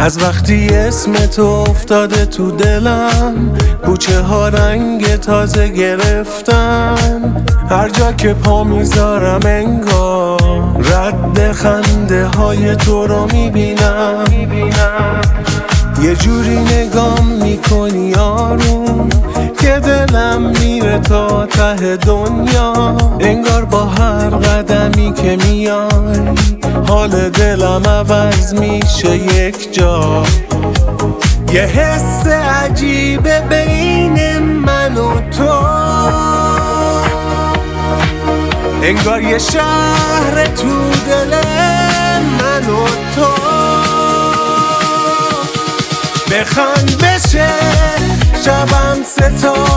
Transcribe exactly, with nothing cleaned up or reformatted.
از وقتی اسم تو افتاده تو دلم، کوچه ها رنگ تازه گرفتن. هر جا که پا میذارم انگار رد خنده های تو رو میبینم. یه جوری نگام میکنی آروم که دلم میره تا ته دنیا. انگار با هر قدمی که میای حال دلم عوض میشه یک جا. یه حس عجیبه بین من و تو، انگار یه شهر تو دل من و تو. بخند بشه شبم ستاره